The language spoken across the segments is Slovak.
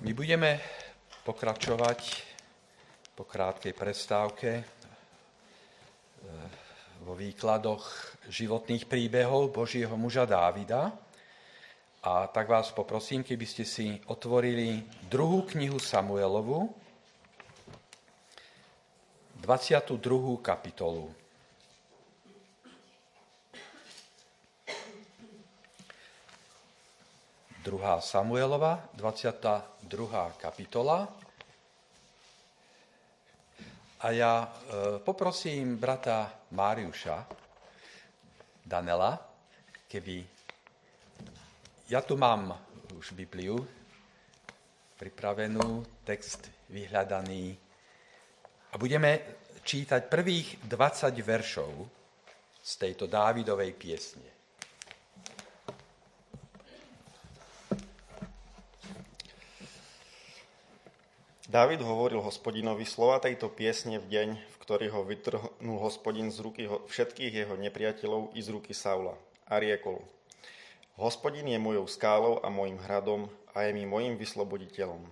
My budeme pokračovať po krátkej prestávke vo výkladoch životných príbehov Božieho muža Dávida. A tak vás poprosím, keby ste si otvorili 2. knihu Samuelovu, 22. kapitolu. 2. Samuelova, 22. kapitola. A ja poprosím brata Máriuša Danela, keby... Ja tu mám už Bibliu pripravenú, text vyhľadaný. A budeme čítať prvých 20 veršov z tejto Dávidovej piesne. Dávid hovoril Hospodinovi slova tejto piesne v deň, v ktorý ho vytrhnul Hospodin z ruky všetkých jeho nepriateľov i z ruky Saula. A riekol: Hospodin je mojou skálou a mojím hradom a je mi mojím vysloboditeľom.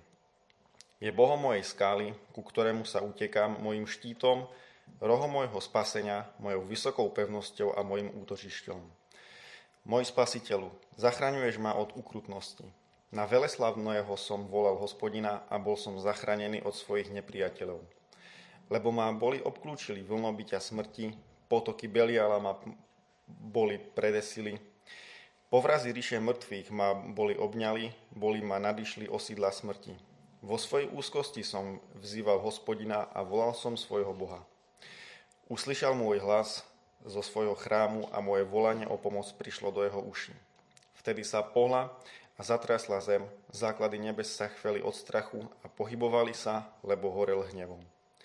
Je Bohom mojej skály, ku ktorému sa utekám, mojím štítom, rohom mojho spasenia, mojou vysokou pevnosťou a mojím útočišťom. Môj spasiteľu, zachraňuješ ma od ukrutnosti. Na veleslavného som volal Hospodina a bol som zachránený od svojich nepriateľov. Lebo ma boli obklúčili vlnobytia smrti, potoky Beliala ma boli predesili, povrazy ríše mŕtvych ma boli obňali, boli ma nadišli osídla smrti. Vo svojej úzkosti som vzýval Hospodina a volal som svojho Boha. Uslyšal môj hlas zo svojho chrámu a moje volanie o pomoc prišlo do jeho uší. Vtedy sa pohla a zatrasla zem, základy nebes sa chveli od strachu a pohybovali sa, lebo horel hnevom.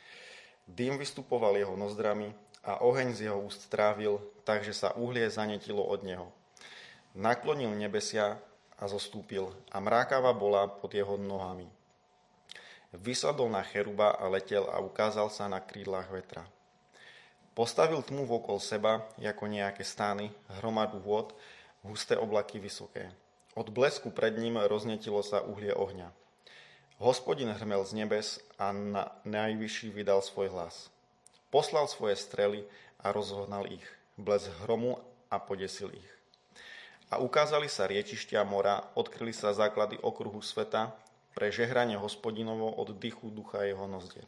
Dým vystupoval jeho nozdrami a oheň z jeho úst trávil, takže sa uhlie zanetilo od neho. Naklonil nebesia a zostúpil a mrákava bola pod jeho nohami. Vysadol na cheruba a letel a ukázal sa na krídlach vetra. Postavil tmu vokol seba, ako nejaké stány, hromadu vôd, husté oblaky vysoké. Od blesku pred ním roznetilo sa uhlie ohňa. Hospodin hrmel z nebes a na najvyšší vydal svoj hlas. Poslal svoje strely a rozhohnal ich, blesk hromu a podesil ich. A ukázali sa riečištia mora, odkryli sa základy okruhu sveta, pre žehranie Hospodinovo od dychu ducha jeho nozdier.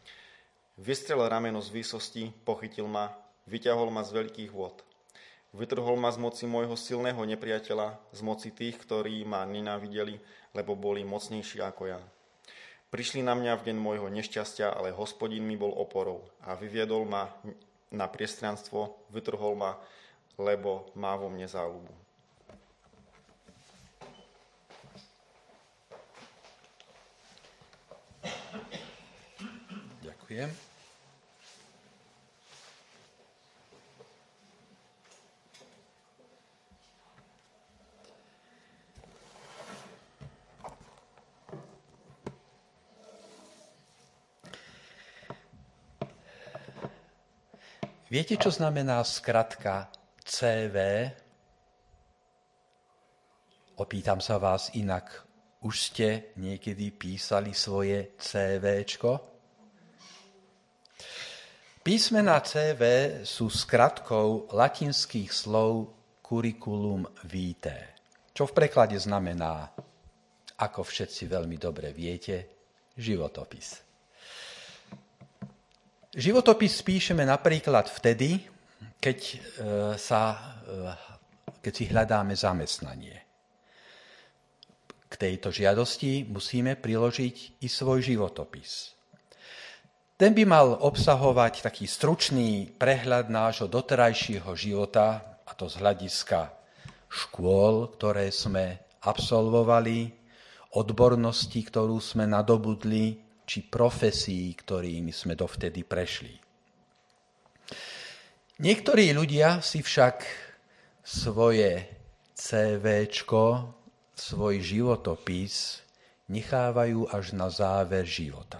Vystrel rameno z výsosti, pochytil ma, vyťahol ma z veľkých vôd. Vytrhol ma z moci môjho silného nepriateľa, z moci tých, ktorí ma nenávideli, lebo boli mocnejší ako ja. Prišli na mňa v deň môjho nešťastia, ale Hospodin mi bol oporou a vyviedol ma na priestranstvo, vytrhol ma, lebo má vo mne záľubu. Ďakujem. Viete, čo znamená skratka CV? Opýtam sa vás inak. Už ste niekedy písali svoje CVčko? Písmená CV sú skratkou latinských slov curriculum vitae, čo v preklade znamená, ako všetci veľmi dobre viete, životopis. Životopis píšeme napríklad vtedy, keď si hľadáme zamestnanie. K tejto žiadosti musíme priložiť i svoj životopis. Ten by mal obsahovať taký stručný prehľad nášho doterajšieho života, a to z hľadiska škôl, ktoré sme absolvovali, odbornosti, ktorú sme nadobudli, či profesí, ktorými sme dovtedy prešli. Niektorí ľudia si však svoje CVčko, svoj životopis nechávajú až na záver života.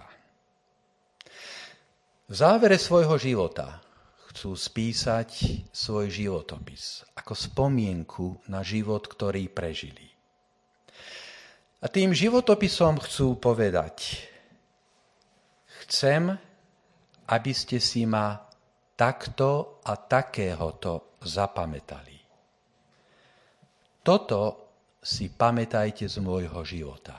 V závere svojho života chcú spísať svoj životopis ako spomienku na život, ktorý prežili. A tým životopisom chcú povedať: chcem, aby ste si ma takto a takéhoto zapamätali. Toto si pamätajte z môjho života.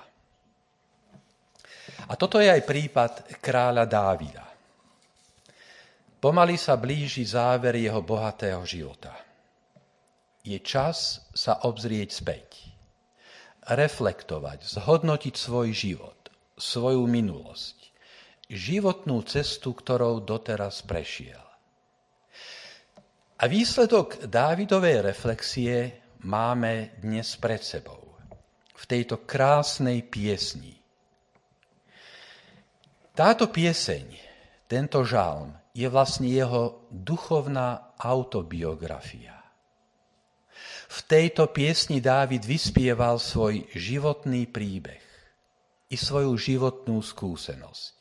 A toto je aj prípad kráľa Dávida. Pomaly sa blíži záver jeho bohatého života. Je čas sa obzrieť späť, reflektovať, zhodnotiť svoj život, svoju minulosť, životnú cestu, ktorou doteraz prešiel. A výsledok Dávidovej reflexie máme dnes pred sebou, v tejto krásnej piesni. Táto pieseň, tento žalm, je vlastne jeho duchovná autobiografia. V tejto piesni Dávid vyspieval svoj životný príbeh i svoju životnú skúsenosť.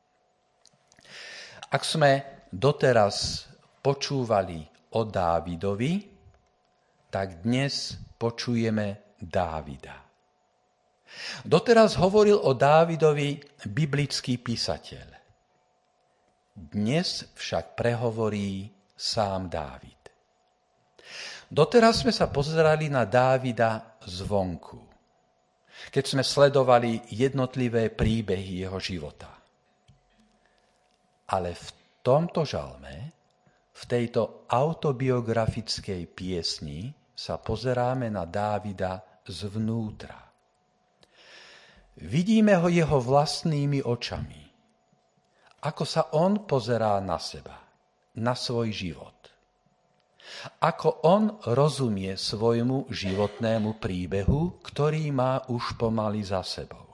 Ak sme doteraz počúvali o Dávidovi, tak dnes počujeme Dávida. Doteraz hovoril o Dávidovi biblický písateľ. Dnes však prehovorí sám Dávid. Doteraz sme sa pozerali na Dávida zvonku, keď sme sledovali jednotlivé príbehy jeho života. Ale v tomto žalme, v tejto autobiografickej piesni sa pozeráme na Dávida zvnútra. Vidíme ho jeho vlastnými očami, ako sa on pozerá na seba, na svoj život. Ako on rozumie svojmu životnému príbehu, ktorý má už pomaly za sebou.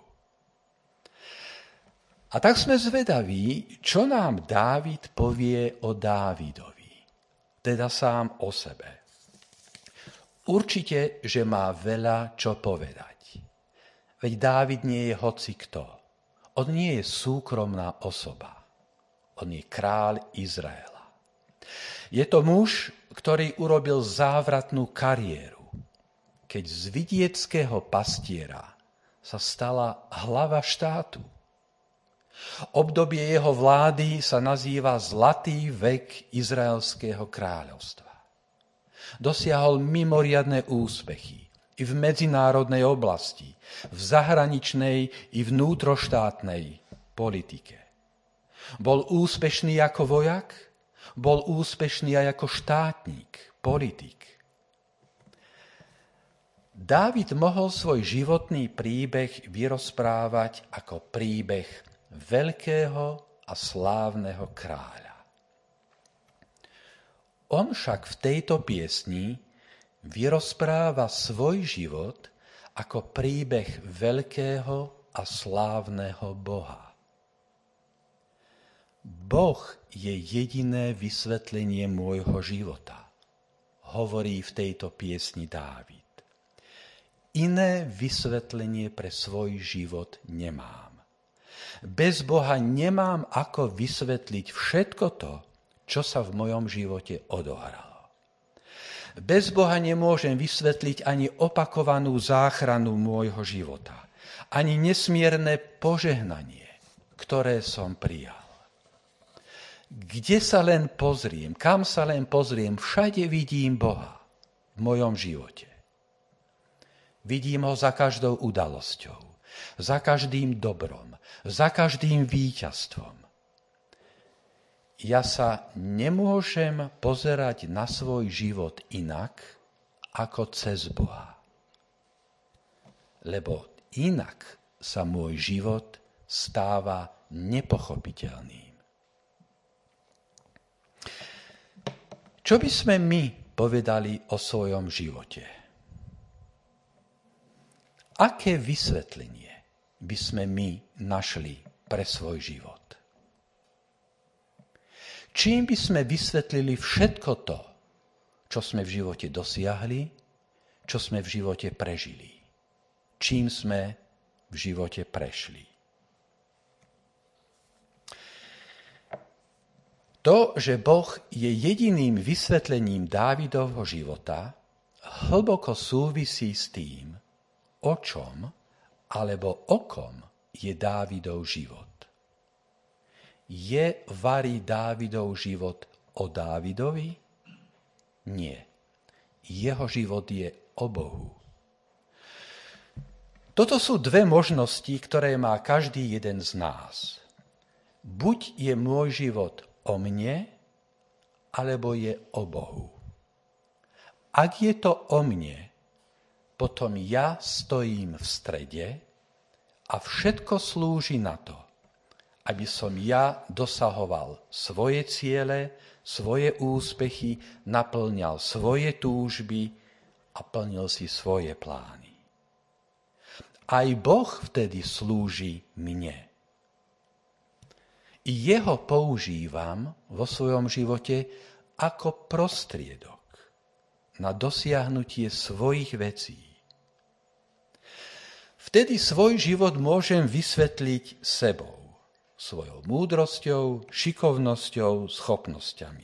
A tak sme zvedaví, čo nám Dávid povie o Dávidovi, teda sám o sebe. Určite, že má veľa čo povedať. Veď Dávid nie je hocikto. On nie je súkromná osoba. On je kráľ Izraela. Je to muž, ktorý urobil závratnú kariéru, keď z vidieckého pastiera sa stala hlava štátu. Obdobie jeho vlády sa nazýva Zlatý vek Izraelského kráľovstva. Dosiahol mimoriadne úspechy i v medzinárodnej oblasti, v zahraničnej i vnútroštátnej politike. Bol úspešný ako vojak, bol úspešný aj ako štátnik, politik. Dávid mohol svoj životný príbeh vyrozprávať ako príbeh veľkého a slávneho kráľa. On však v tejto piesni vyrozpráva svoj život ako príbeh veľkého a slávneho Boha. Boh je jediné vysvetlenie môjho života, hovorí v tejto piesni Dávid. Iné vysvetlenie pre svoj život nemám. Bez Boha nemám ako vysvetliť všetko to, čo sa v mojom živote odohralo. Bez Boha nemôžem vysvetliť ani opakovanú záchranu môjho života, ani nesmierne požehnanie, ktoré som prijal. Kde sa len pozriem, kam sa len pozriem, všade vidím Boha v mojom živote. Vidím ho za každou udalosťou, za každým dobrom, za každým víťazstvom. Ja sa nemôžem pozerať na svoj život inak, ako cez Boha. Lebo inak sa môj život stáva nepochopiteľným. Čo by sme my povedali o svojom živote? Aké vysvetlenie by sme my našli pre svoj život? Čím by sme vysvetlili všetko to, čo sme v živote dosiahli, čo sme v živote prežili? Čím sme v živote prešli? To, že Boh je jediným vysvetlením Dávidovho života, hlboko súvisí s tým, o čom alebo okom je Dávidov život? Je vari Dávidov život o Dávidovi? Nie. Jeho život je o Bohu. Toto sú dve možnosti, ktoré má každý jeden z nás. Buď je môj život o mne, alebo je o Bohu. Ak je to o mne, potom ja stojím v strede a všetko slúži na to, aby som ja dosahoval svoje ciele, svoje úspechy, naplňal svoje túžby a plnil si svoje plány. Aj Boh vtedy slúži mne. I jeho používam vo svojom živote ako prostriedok na dosiahnutie svojich vecí. Vtedy svoj život môžem vysvetliť sebou, svojou múdrosťou, šikovnosťou, schopnosťami.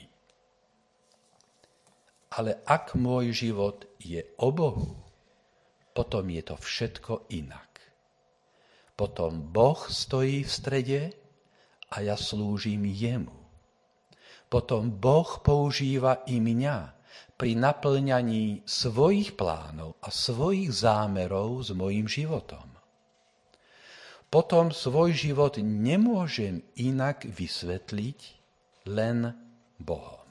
Ale ak môj život je o Bohu, potom je to všetko inak. Potom Boh stojí v strede a ja slúžim jemu. Potom Boh používa i mňa pri naplňaní svojich plánov a svojich zámerov s mojím životom. Potom svoj život nemôžem inak vysvetliť len Bohom.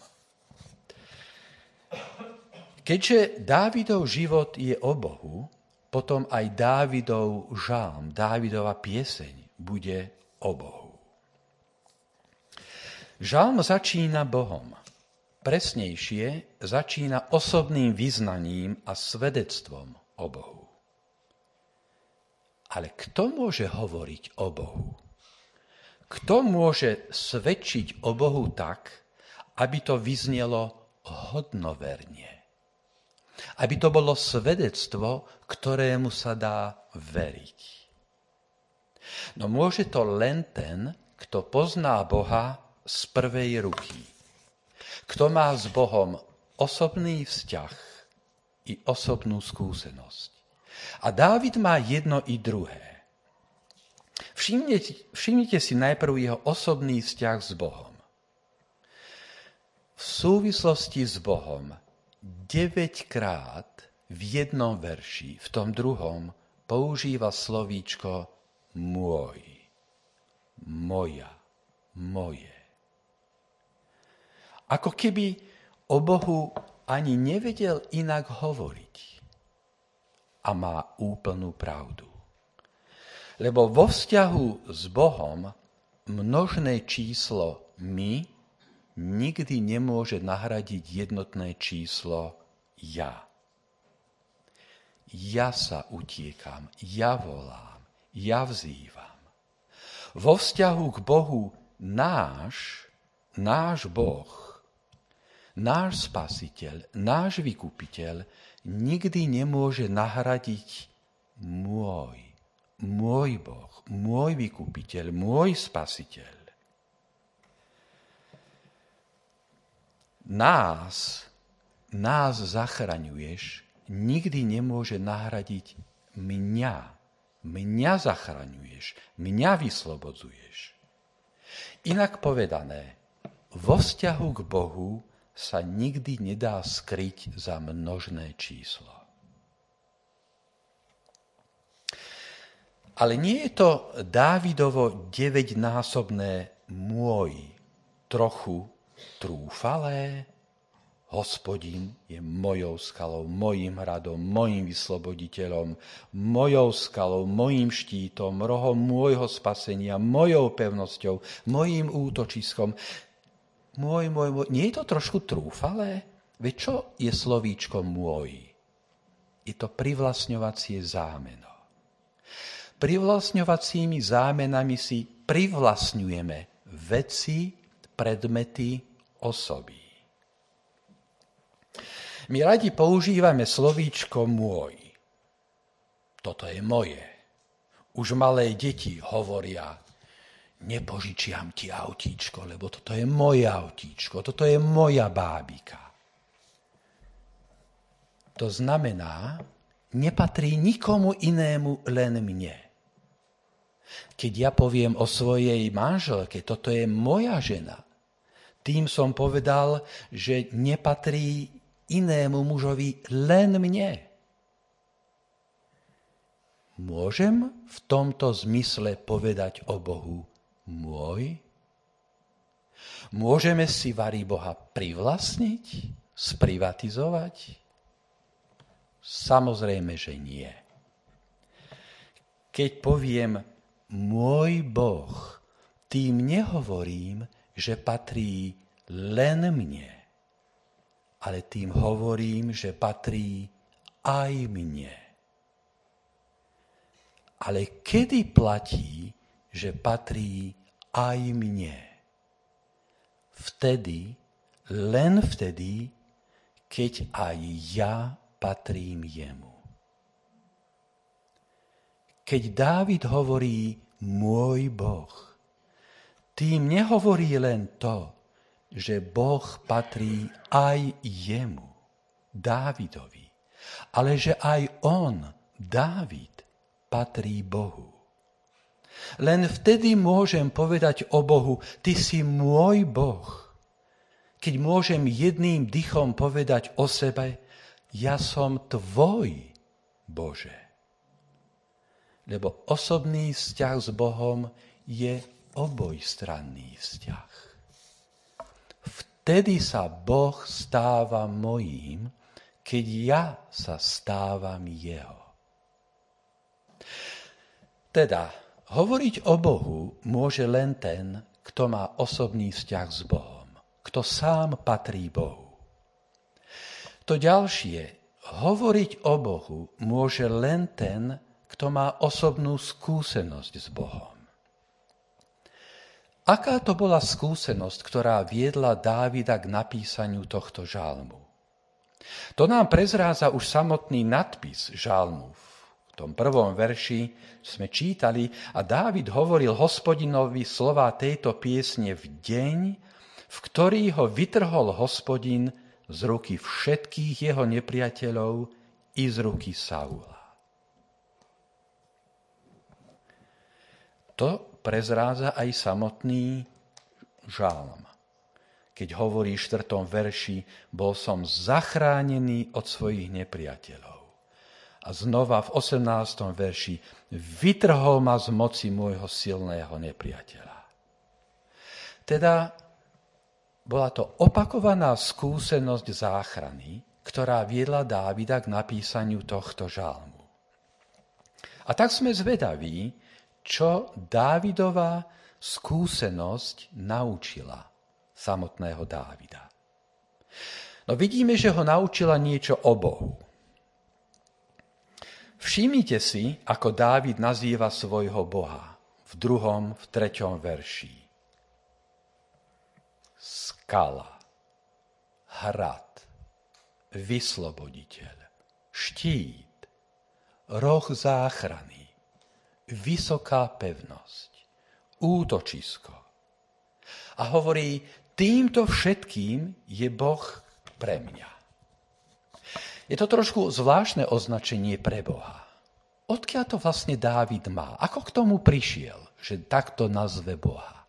Keďže Dávidov život je o Bohu, potom aj Dávidov žalm, Dávidova pieseň bude o Bohu. Žalm začína Bohom. Presnejšie začína osobným vyznaním a svedectvom o Bohu. Ale kto môže hovoriť o Bohu? Kto môže svedčiť o Bohu tak, aby to vyznelo hodnoverne? Aby to bolo svedectvo, ktorému sa dá veriť. No môže to len ten, kto pozná Boha z prvej ruky. Kto má s Bohom osobný vzťah i osobnú skúsenosť. A Dávid má jedno i druhé. Všimnite si najprv jeho osobný vzťah s Bohom. V súvislosti s Bohom 9-krát v jednom verši, v tom druhom, používa slovíčko môj, moja, moje. Ako keby o Bohu ani nevedel inak hovoriť. A má úplnú pravdu. Lebo vo vzťahu s Bohom množné číslo my nikdy nemôže nahradiť jednotné číslo ja. Ja sa utiekam, ja volám, ja vzývam. Vo vzťahu k Bohu náš Boh, náš Spasiteľ, náš Vykupiteľ nikdy nemôže nahradiť môj Boh, môj Vykupiteľ, môj Spasiteľ. Nás zachraňuješ, nikdy nemôže nahradiť mňa. Mňa zachraňuješ, mňa vyslobodzuješ. Inak povedané, vo vzťahu k Bohu sa nikdy nedá skryť za množné číslo. Ale nie je to Dávidovo 9-násobné môj trochu trúfalé? Hospodin je mojou skalou, mojím hradom, mojím vysloboditeľom, mojou skalou, mojím štítom, rohom môjho spasenia, mojou pevnosťou, mojím útočiskom. Môj. Nie je to trošku trúfalé? Veď čo je slovíčko môj? Je to privlastňovacie zámeno. Privlastňovacími zámenami si privlastňujeme veci, predmety, osoby. My radi používame slovíčko môj. Toto je moje. Už malé deti hovoria, nepožičiam ti autíčko, lebo toto je moje autíčko, toto je moja bábika. To znamená, nepatrí nikomu inému, len mne. Keď ja poviem o svojej manželke, toto je moja žena, tým som povedal, že nepatrí inému mužovi, len mne. Môžem v tomto zmysle povedať o Bohu môj? Môžeme si Boha privlastniť, sprivatizovať? Samozrejme, že nie. Keď poviem môj Boh, tým nehovorím, že patrí len mne, ale tým hovorím, že patrí aj mne. Ale kedy platí, že patrí aj mne? Vtedy, len vtedy, keď aj ja patrím jemu. Keď Dávid hovorí môj Boh, tým nehovorí len to, že Boh patrí aj jemu, Dávidovi, ale že aj on, Dávid, patrí Bohu. Len vtedy môžem povedať o Bohu, ty si môj Boh. Keď môžem jedným dychom povedať o sebe, ja som tvoj, Bože. Lebo osobný vzťah s Bohom je obojstranný vzťah. Vtedy sa Boh stáva mojím, keď ja sa stávam jeho. Teda, hovoriť o Bohu môže len ten, kto má osobný vzťah s Bohom, kto sám patrí Bohu. To ďalšie, hovoriť o Bohu môže len ten, kto má osobnú skúsenosť s Bohom. Aká to bola skúsenosť, ktorá viedla Dávida k napísaniu tohto žalmu? To nám prezrádza už samotný nadpis žalmu. V tom prvom verši sme čítali a Dávid hovoril Hospodinovi slová tejto piesne v deň, v ktorý ho vytrhol Hospodin z ruky všetkých jeho nepriateľov i z ruky Saula. To prezrádza aj samotný žalm. Keď hovorí v 4. verši, bol som zachránený od svojich nepriateľov. A znova v 18. verši, vytrhol ma z moci môjho silného nepriateľa. Teda bola to opakovaná skúsenosť záchrany, ktorá viedla Dávida k napísaniu tohto žalmu. A tak sme zvedaví, čo Dávidova skúsenosť naučila samotného Dávida. No vidíme, že ho naučila niečo o Bohu. Všimnite si, ako Dávid nazýva svojho Boha v 2., v 3. verši. Skala, hrad, vysloboditeľ, štít, roh záchrany, vysoká pevnosť, útočisko. A hovorí, týmto všetkým je Boh pre mňa. Je to trošku zvláštne označenie pre Boha. Odkiaľ to vlastne Dávid má? Ako k tomu prišiel, že takto nazve Boha?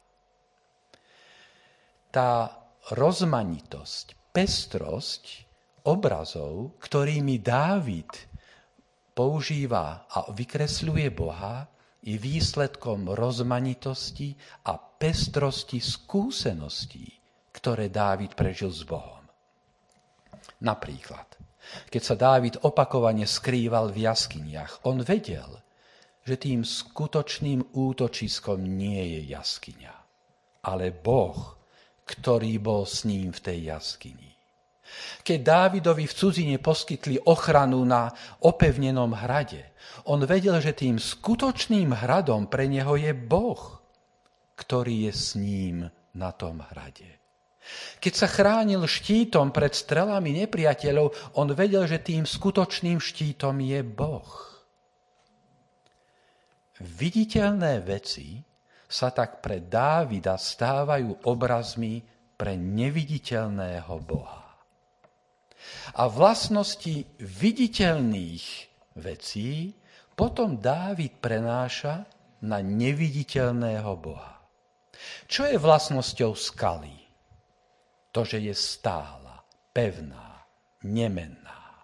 Tá rozmanitosť, pestrosť obrazov, ktorými Dávid používa a vykresľuje Boha, je výsledkom rozmanitosti a pestrosti skúseností, ktoré Dávid prežil s Bohom. Napríklad, keď sa Dávid opakovane skrýval v jaskyniach, on vedel, že tým skutočným útočiskom nie je jaskyňa, ale Boh, ktorý bol s ním v tej jaskyni. Keď Dávidovi v cudzine poskytli ochranu na opevnenom hrade, on vedel, že tým skutočným hradom pre neho je Boh, ktorý je s ním na tom hrade. Keď sa chránil štítom pred strelami nepriateľov, on vedel, že tým skutočným štítom je Boh. Viditeľné veci sa tak pre Dávida stávajú obrazmi pre neviditeľného Boha. A vlastnosti viditeľných vecí potom Dávid prenáša na neviditeľného Boha. Čo je vlastnosťou skaly? To, že je stála, pevná, nemenná.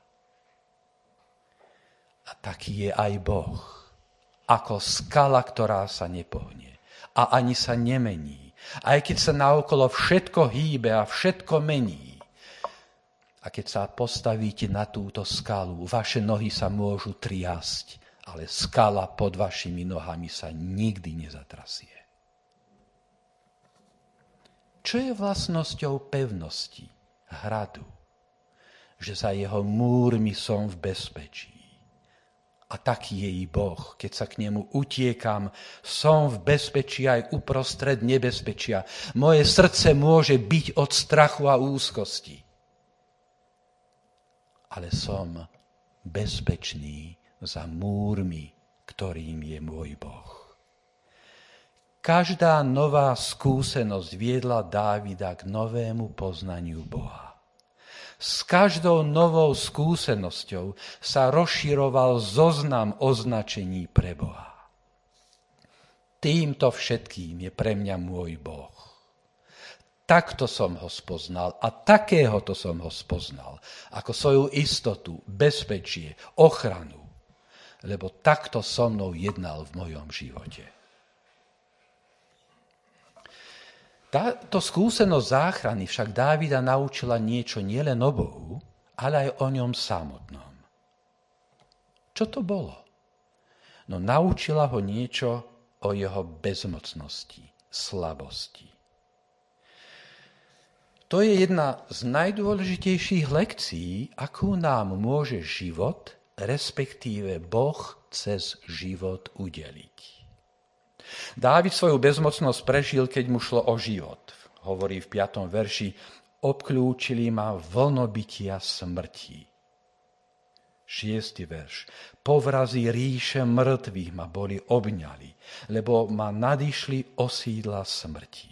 A taký je aj Boh, ako skala, ktorá sa nepohne a ani sa nemení. Aj keď sa naokolo všetko hýbe a všetko mení. A keď sa postavíte na túto skalu, vaše nohy sa môžu triasť, ale skala pod vašimi nohami sa nikdy nezatrasie. Čo je vlastnosťou pevnosti hradu? Že za jeho múrmi som v bezpečí. A taký je i Boh, keď sa k nemu utiekam, som v bezpečí aj uprostred nebezpečia. Moje srdce môže byť od strachu a úzkosti. Ale som bezpečný za múrmi, ktorým je môj Boh. Každá nová skúsenosť viedla Dávida k novému poznaniu Boha. S každou novou skúsenosťou sa rozširoval zoznam označení pre Boha. Týmto všetkým je pre mňa môj Boh. Takto som ho spoznal a takéhoto som ho spoznal, ako svoju istotu, bezpečie, ochranu, lebo takto so mnou jednal v mojom živote. Táto skúsenosť záchrany však Dávida naučila niečo nielen o Bohu, ale aj o ňom samotnom. Čo to bolo? No naučila ho niečo o jeho bezmocnosti, slabosti. To je jedna z najdôležitejších lekcií, akú nám môže život, respektíve Boh cez život udeliť. Dávid svoju bezmocnosť prežil, keď mu šlo o život. Hovorí v 5. verši, obklúčili ma vlnobytia smrti. 6. verš, povrazy ríše mŕtvych ma boli obňali, lebo ma nadišli osídla smrti.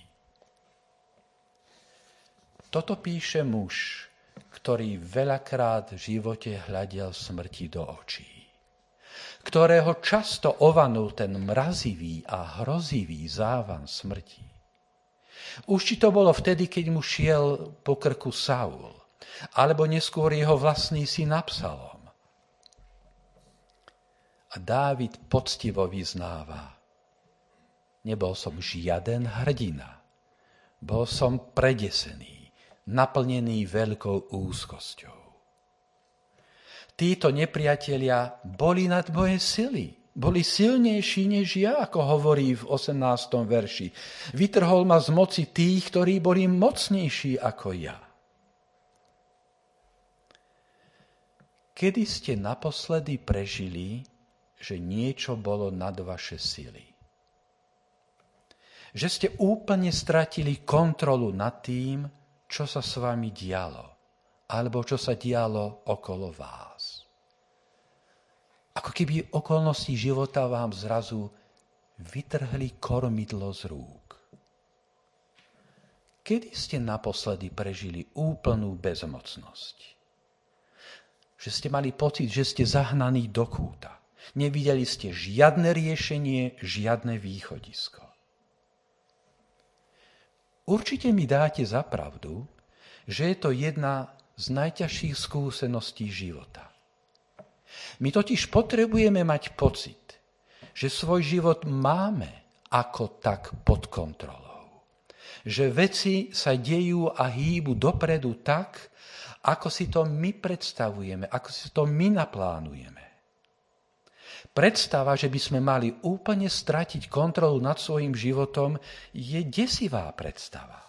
Toto píše muž, ktorý veľakrát v živote hľadiel smrti do očí, ktorého často ovanul ten mrazivý a hrozivý závan smrti. Už či to bolo vtedy, keď mu šiel po krku Saul, alebo neskôr jeho vlastný syn Absalom. A Dávid poctivo vyznáva, nebol som žiaden hrdina, bol som predesený, naplnený veľkou úzkosťou. Títo nepriatelia boli nad moje sily. Boli silnejší než ja, ako hovorí v 18. verši. Vytrhol ma z moci tých, ktorí boli mocnejší ako ja. Kedy ste naposledy prežili, že niečo bolo nad vaše sily? Že ste úplne stratili kontrolu nad tým, čo sa s vami dialo, alebo čo sa dialo okolo vás. Ako keby okolnosti života vám zrazu vytrhli kormidlo z rúk. Kedy ste naposledy prežili úplnú bezmocnosť? Že ste mali pocit, že ste zahnaní do kúta. Nevideli ste žiadne riešenie, žiadne východisko. Určite mi dáte za pravdu, že je to jedna z najťažších skúseností života. My totiž potrebujeme mať pocit, že svoj život máme ako tak pod kontrolou. Že veci sa dejú a hýbu dopredu tak, ako si to my predstavujeme, ako si to my naplánujeme. Predstava, že by sme mali úplne stratiť kontrolu nad svojím životom, je desivá predstava.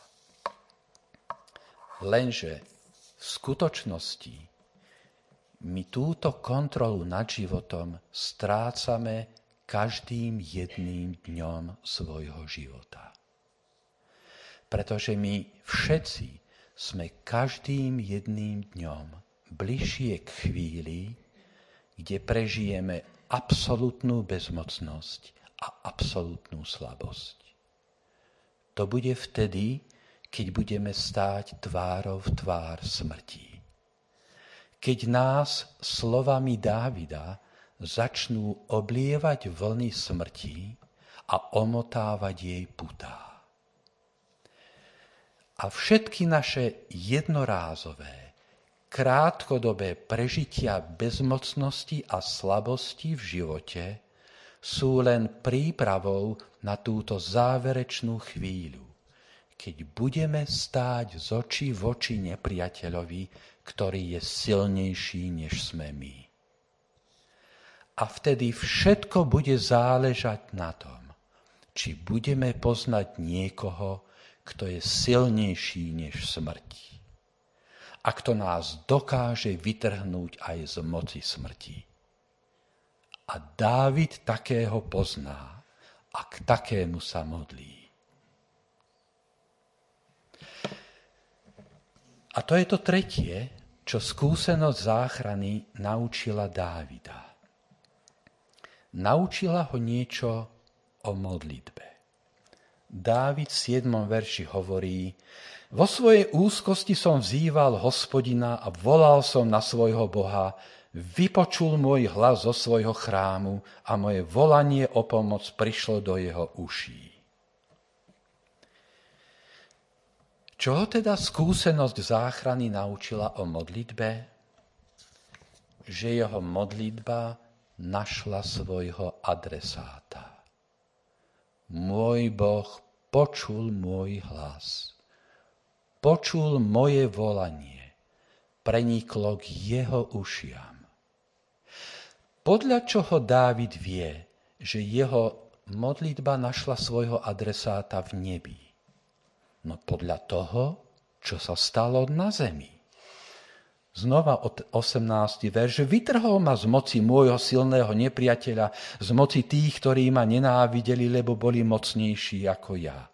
Lenže v skutočnosti my túto kontrolu nad životom strácame každým jedným dňom svojho života. Pretože my všetci sme každým jedným dňom bližšie k chvíli, kde prežijeme absolútnu bezmocnosť a absolútnu slabosť. To bude vtedy, keď budeme stáť tvárou v tvár smrti. Keď nás slovami Dávida začnú oblievať vlny smrti a omotávať jej putá. A všetky naše jednorázové, krátkodobé prežitia bezmocnosti a slabosti v živote sú len prípravou na túto záverečnú chvíľu, keď budeme stáť z očí v oči nepriateľovi, ktorý je silnejší, než sme my. A vtedy všetko bude záležať na tom, či budeme poznať niekoho, kto je silnejší než smrť. A kto nás dokáže vytrhnúť aj z moci smrti. A Dávid takého pozná a k takému sa modlí. A to je to tretie, čo skúsenosť záchrany naučila Dávida. Naučila ho niečo o modlitbe. Dávid v 7. verši hovorí: Vo svojej úzkosti som vzýval Hospodina a volal som na svojho Boha, vypočul môj hlas zo svojho chrámu a moje volanie o pomoc prišlo do jeho uší. Čo teda skúsenosť záchrany naučila o modlitbe? Že jeho modlitba našla svojho adresáta. Môj Boh počul môj hlas. Počul moje volanie. Preniklo k jeho ušiam. Podľa čoho Dávid vie, že jeho modlitba našla svojho adresáta v nebi? No podľa toho, čo sa stalo na zemi. Znova 18. verš. Vytrhol ma z moci môjho silného nepriateľa, z moci tých, ktorí ma nenávideli, lebo boli mocnejší ako ja.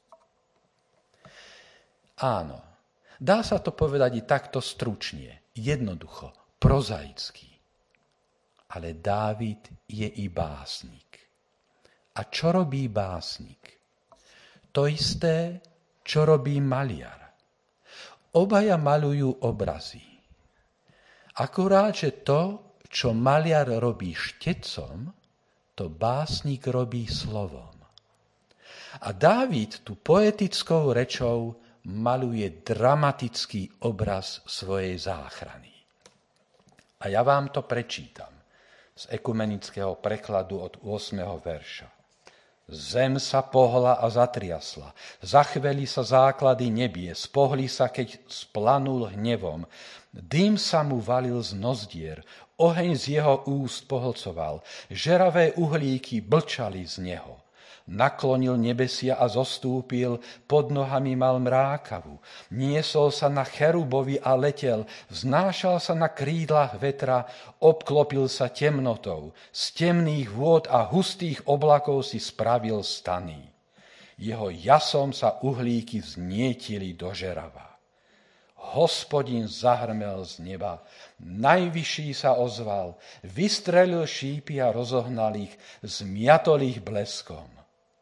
Áno, dá sa to povedať i takto stručne, jednoducho, prozaicky. Ale Dávid je i básnik. A čo robí básnik? To isté, čo robí maliar. Obaja malujú obrazy. Akurát, že to, čo maliar robí štecom, to básnik robí slovom. A Dávid tu poetickou rečou maluje dramatický obraz svojej záchrany. A ja vám to prečítam z ekumenického prekladu od 8. verša. Zem sa pohla a zatriasla, zachveli sa základy nebies, pohli sa, keď splanul hnevom. Dým sa mu valil z nozdier, oheň z jeho úst pohlcoval, žeravé uhlíky blčali z neho. Naklonil nebesia a zostúpil, pod nohami mal mrákavu. Niesol sa na cherubovi a letel, vznášal sa na krídlach vetra, obklopil sa temnotou. Z temných vôd a hustých oblakov si spravil stany. Jeho jasom sa uhlíky vznietili do žerava. Hospodin zahrmel z neba, najvyšší sa ozval, vystrelil šípy a rozohnal ich, zmiatol ich bleskom.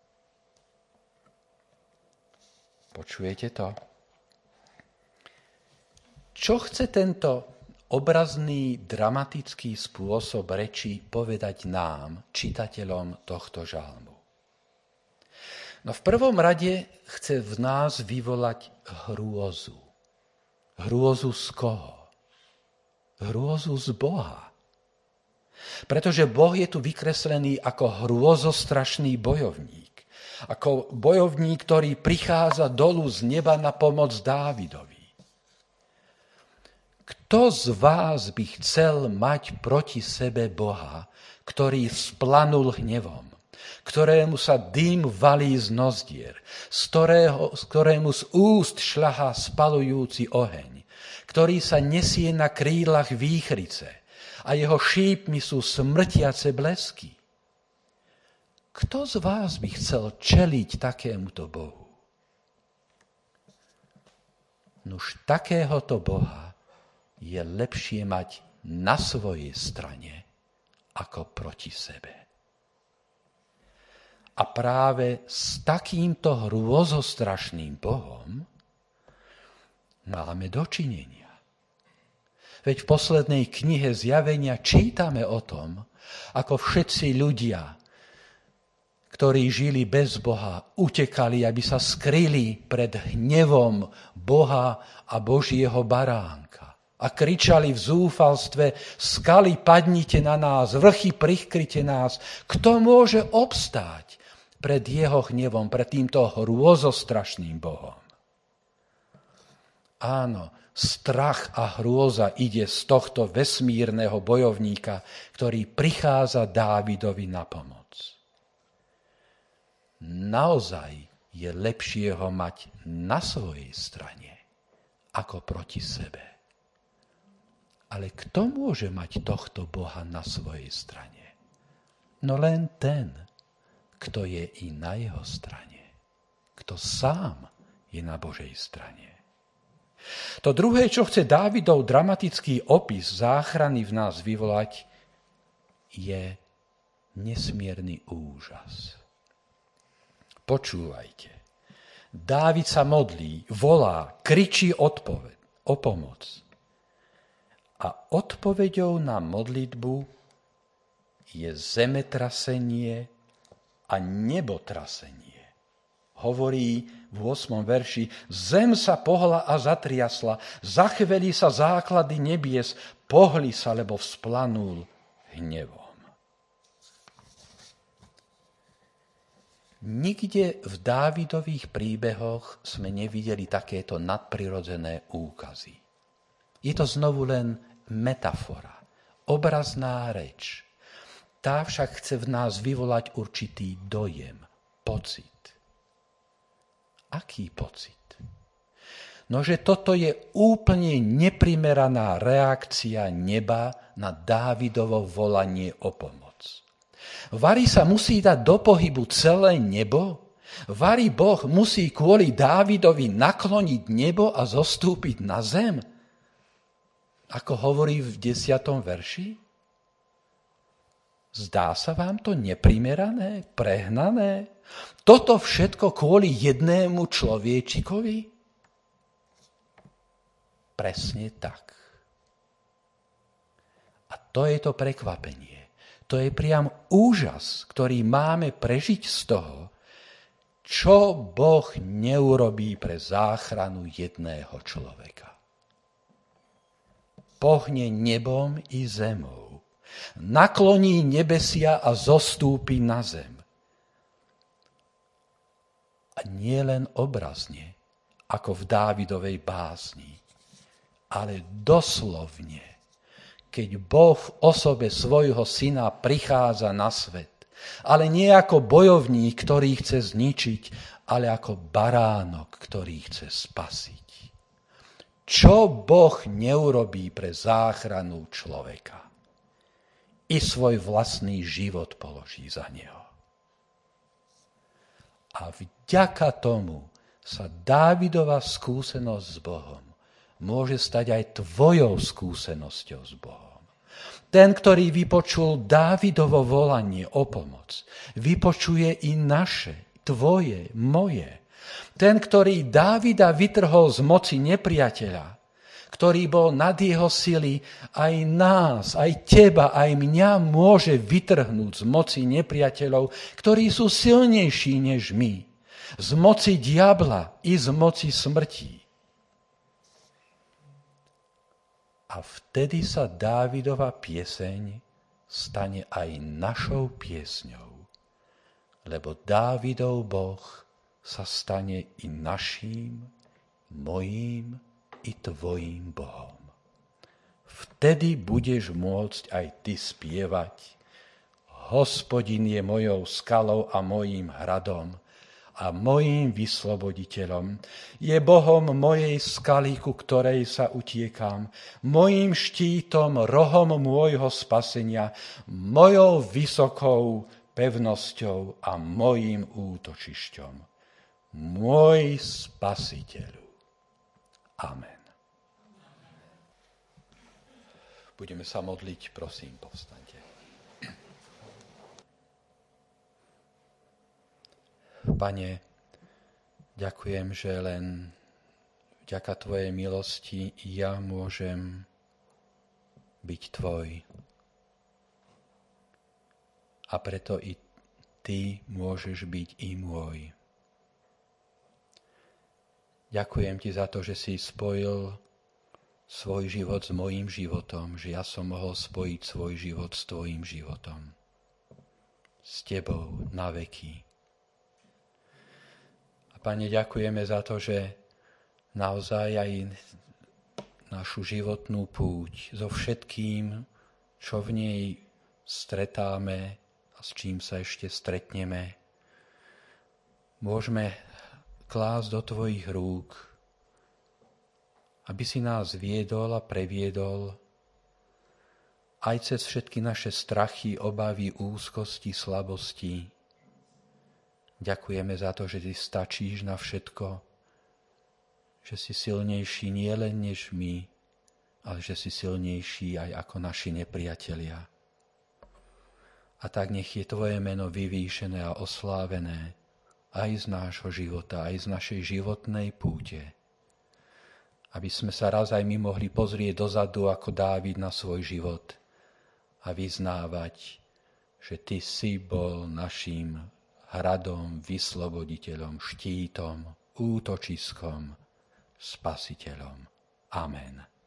Počujete to? Čo chce tento obrazný, dramatický spôsob reči povedať nám, čitateľom tohto žalmu? No v prvom rade chce v nás vyvolať hrôzu. Hrôzu z koho? Hrôzu z Boha. Pretože Boh je tu vykreslený ako hrôzostrašný bojovník. Ako bojovník, ktorý prichádza dolu z neba na pomoc Dávidovi. Kto z vás by chcel mať proti sebe Boha, ktorý splanul hnevom, ktorému sa dým valí z nozdier, ktorému z úst šľahá spalujúci oheň, ktorý sa nesie na krídlach výchrice a jeho šípmi sú smrtiace blesky? Kto z vás by chcel čeliť takémuto Bohu? Nuž takéhoto Boha je lepšie mať na svojej strane ako proti sebe. A práve s takýmto hrôzostrašným Bohom máme dočinenia. Veď v poslednej knihe Zjavenia čítame o tom, ako všetci ľudia, ktorí žili bez Boha, utekali, aby sa skryli pred hnevom Boha a Božieho baránka. A kričali v zúfalstve: skaly, padnite na nás, vrchy, prikryte nás. Kto môže obstáť pred jeho hnevom, pred týmto hrôzostrašným Bohom? Áno, strach a hrôza ide z tohto vesmírneho bojovníka, ktorý prichádza Dávidovi na pomoc. Naozaj je lepšie ho mať na svojej strane ako proti sebe. Ale kto môže mať tohto Boha na svojej strane? No len ten, kto je i na jeho strane. Kto sám je na Božej strane. To druhé, čo chce Dávidov dramatický opis záchrany v nás vyvolať, je nesmierny úžas. Počúvajte. Dávid sa modlí, volá, kričí o pomoc. A odpoveďou na modlitbu je zemetrasenie a nebotrasenie. Hovorí v 8. verši: zem sa pohla a zatriasla, zachveli sa základy nebies, pohli sa, lebo vzplanul hnevom. Nikde v Dávidových príbehoch sme nevideli takéto nadprirodzené úkazy. Je to znovu len metafora, obrazná reč. Tá však chce v nás vyvolať určitý dojem, pocit. Aký pocit? No, že toto je úplne neprimeraná reakcia neba na Dávidovo volanie o pomoc. Vari sa musí dať do pohybu celé nebo? Vari Boh musí kvôli Dávidovi nakloniť nebo a zostúpiť na zem? Ako hovorí v 10. verši? Zdá sa vám to neprimerané, prehnané? Toto všetko kvôli jednému človečikovi? Presne tak. A to je to prekvapenie. To je priam úžas, ktorý máme prežiť z toho, čo Boh neurobí pre záchranu jedného človeka. Pohne nebom i zemou, nakloní nebesia a zostúpi na zem. A nie len obrazne, ako v Dávidovej básni, ale doslovne, keď Boh v osobe svojho syna prichádza na svet, ale nie ako bojovník, ktorý chce zničiť, ale ako baránok, ktorý chce spasiť. Čo Boh neurobí pre záchranu človeka? I svoj vlastný život položí za neho. A vďaka tomu sa Dávidova skúsenosť s Bohom môže stať aj tvojou skúsenosťou s Bohom. Ten, ktorý vypočul Dávidovo volanie o pomoc, vypočuje i naše, tvoje, moje. Ten, ktorý Dávida vytrhol z moci nepriateľa, ktorý bol nad jeho sily, aj nás, aj teba, aj mňa môže vytrhnúť z moci nepriateľov, ktorí sú silnejší než my. Z moci diabla i z moci smrti. A vtedy sa Dávidova pieseň stane aj našou piesňou, lebo Dávidov Boh sa stane i naším, mojím i tvojím Bohom. Vtedy budeš môcť aj ty spievať: Hospodin je mojou skalou a mojím hradom a mojím vysloboditeľom. Je Bohom mojej skaly, ku ktorej sa utiekam, mojím štítom, rohom môjho spasenia, mojou vysokou pevnosťou a mojím útočišťom. Môj Spasiteľu. Amen. Budeme sa modliť, prosím, povstaňte. Pane, ďakujem, že len vďaka Tvojej milosti ja môžem byť Tvoj. A preto i ty môžeš byť i môj. Ďakujem ti za to, že si spojil svoj život s mojím životom, že ja som mohol spojiť svoj život s tvojim životom. S tebou na veky. A Pane, ďakujeme za to, že naozaj aj našu životnú púť so všetkým, čo v nej stretáme a s čím sa ešte stretneme, môžeme klásť do tvojich rúk, aby si nás viedol a previedol aj cez všetky naše strachy, obavy, úzkosti, slabosti. Ďakujeme za to, že ty stačíš na všetko, že si silnejší nie len než my, ale že si silnejší aj ako naši nepriatelia. A tak nech je tvoje meno vyvýšené a oslávené aj z nášho života, aj z našej životnej púte. Aby sme sa raz aj my mohli pozrieť dozadu ako Dávid na svoj život a vyznávať, že ty si bol naším hradom, vysloboditeľom, štítom, útočiskom, spasiteľom. Amen.